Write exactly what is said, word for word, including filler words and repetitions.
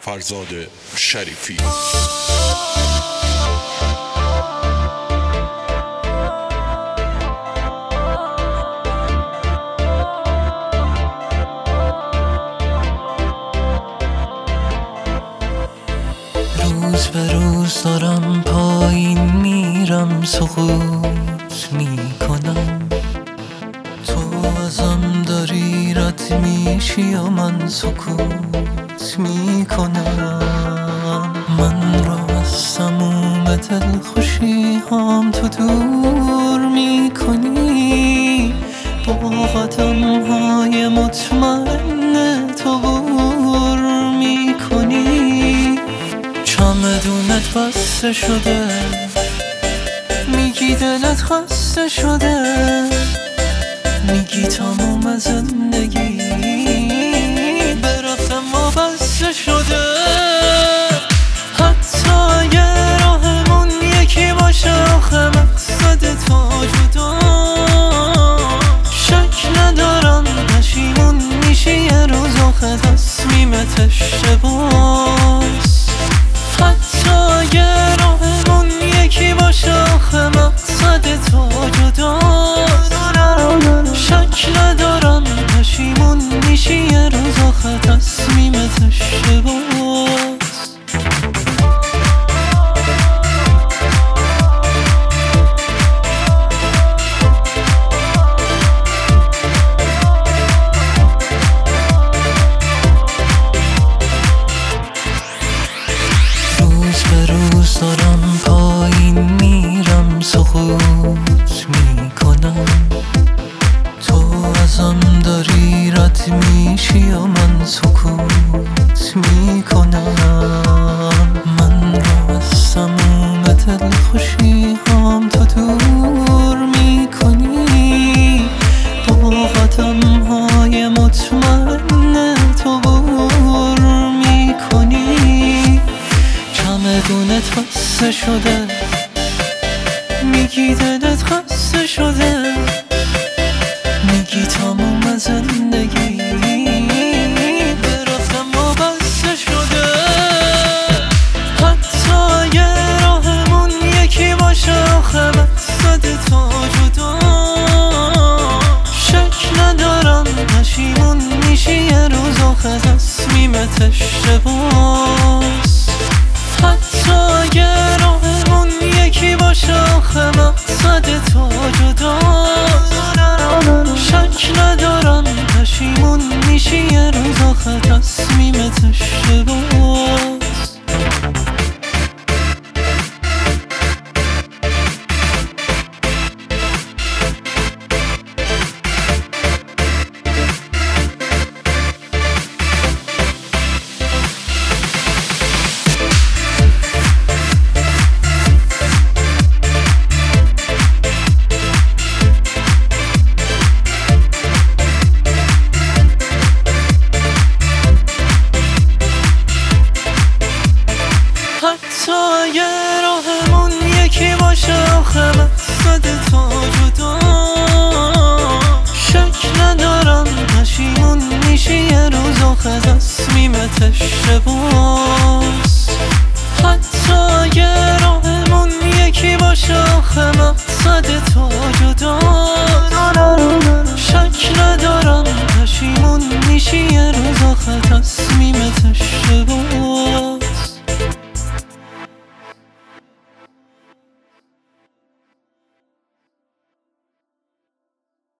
فرزاد شریفی. روز به روز دارم پایین میرم، سقوط میکنم. تو ازم داری رد میشی و من سکوت میکنم. من را از تموم دل خوشی هم تو دور میکنی، با قدم های مطمئن تو بور میکنی. چمدونت بسته شده، میگی دلت خسته شده، میگی تموم زندگی برفتم و بسته شده. حتی اگه راهمون یکی باشه، آخه مقصد تو جدا. شک ندارم پشیمون میشی یه روز، آخه تصمیمت اشتباس. حتی اگه راهمون یکی باشه، آخه مقصد تو جدا. شک ندارم پشیمون میشی یه روز، آخه تصمیمت اشتباس. روز به روز دارم پایین میرم، سقوط میکنم. تو ازم داری رد میشی و من سکوت میکنم. من را از تموم دل خوشی هم تو دور میکنی، با قدم های مطمئن تو بور میکنی. چمدونت بسته شده، میگی دلت خسته شده، میگی تموم زندگی برفتم و بسته شده. حتی اگه راهمون یکی باشه، آخه مقصد تو جدا. شک ندارم پشیمون میشی یه روز، آخه تصمیمت اشتباس. حتی اگه راهمون یکی باشه، آخه مقصد تو جدا. شک ندارم پشیمون میشی یه روز، آخه تصمیمت اشتباس. حتی اگه راهمون یکی باشه، آخه مقصد تو جدا. شک ندارم پشیمون میشی یه روز، آخه تصمیمت اشتباس.